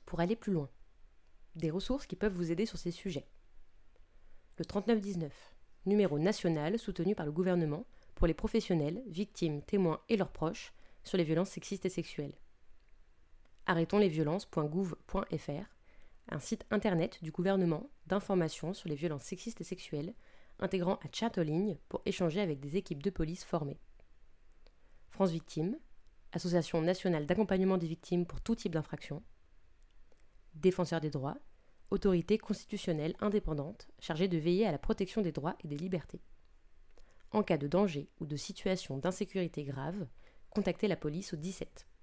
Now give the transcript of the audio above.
pour aller plus loin. Des ressources qui peuvent vous aider sur ces sujets. Le 3919, numéro national soutenu par le gouvernement pour les professionnels, victimes, témoins et leurs proches sur les violences sexistes et sexuelles. arrêtonslesviolences.gouv.fr, un site internet du gouvernement d'information sur les violences sexistes et sexuelles, intégrant un chat en ligne pour échanger avec des équipes de police formées. France Victimes, Association nationale d'accompagnement des victimes pour tout type d'infraction. Défenseur des droits, autorité constitutionnelle indépendante chargée de veiller à la protection des droits et des libertés. En cas de danger ou de situation d'insécurité grave, contactez la police au 17.